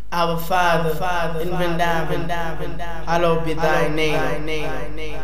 Our Father, in Vrindavan, hallowed be thy name.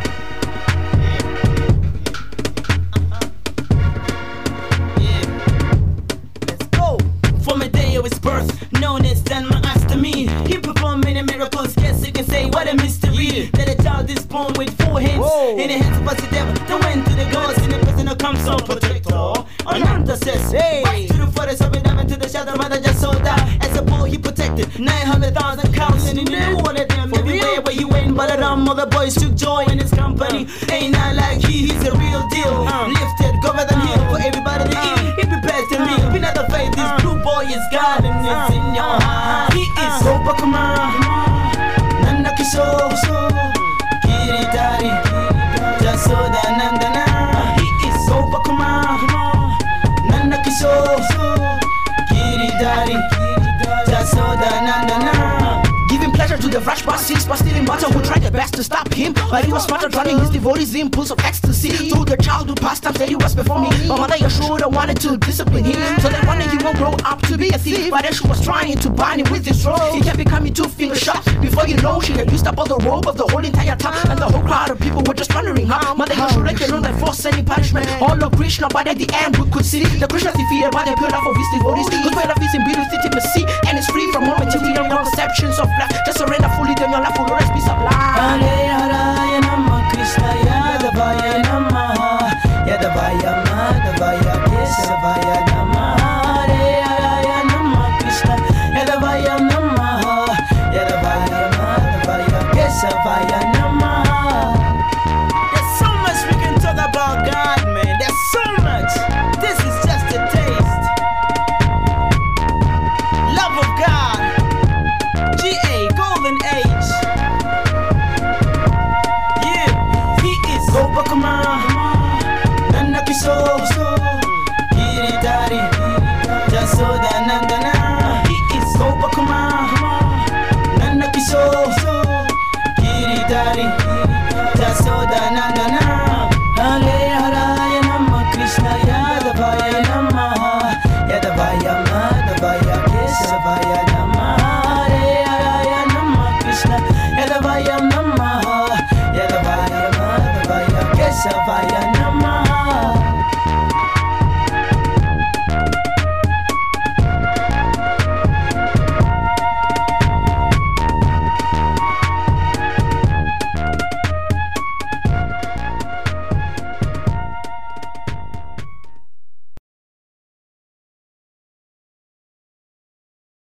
From a day of his birth, known as San Maastami, he performed many miracles. Yes, you can say what a mystery. That a child is born with 4 hands. In the hands of us the devil, that went to the gods. In the prisoner comes on protector. Ananda says, right to the forest of it, to the shadow, mother just so die. As a boy he protected 900,000 cows, and he knew all of them everywhere where he went. But around other boys took joy in his company. Ain't not like he's a real deal. Lifted, cover than hill for everybody to eat. He prepares the meal. We not afraid this blue boy is God and it's in your heart. He is Gopakuma, Nanda Kishore, Giridhari, Jasoda Nandana. He is Gopakuma, Nanda Kishore, Giridhari, Jasoda Nandana. Giving pleasure to the fresh bosses, but stealing butter who tried their best to stop him. But he was smarter, drowning his devotees' impulse of ecstasy. Through the childhood pastime that he was performing, but mother Yashoda wanted to discipline him, so they wanted he won't grow up to be a thief. But then she was trying to bind him with this rope. He kept becoming 2-finger shot. Before you know, she had used up all the rope of the whole entire town, and the whole crowd of people were just wondering how Mother Yashoda can run that force any punishment. All of Krishna, but at the end we could see the Krishna defeated by the pure love of his devotees. Whose way of his in beauty, intimacy, and is free from all material conceptions of life. Just surrender fully, then your life will always be sublime. Hare Haraya Namah Krishna Yadavaya Namah Yadavaya Madhavaya Keshavaya Namah. Hare Haraya Namah Krishna Yadavaya Namah Yadavaya Madhavaya Keshavaya Namah. There's so much we can talk about God, man. There's so much. This is just a taste. Love of God. G.A. Golden Age. Yeah, he is Gopakuma, Nanda Kishore, Giridhari, Jasoda Nandana. He is Gopakuma, Nanda Kishore, Giridhari, Jasoda Nandana. Hare Haraya Namah Krishna Yadavaya Namah Yadavaya Madhavaya Keshavaya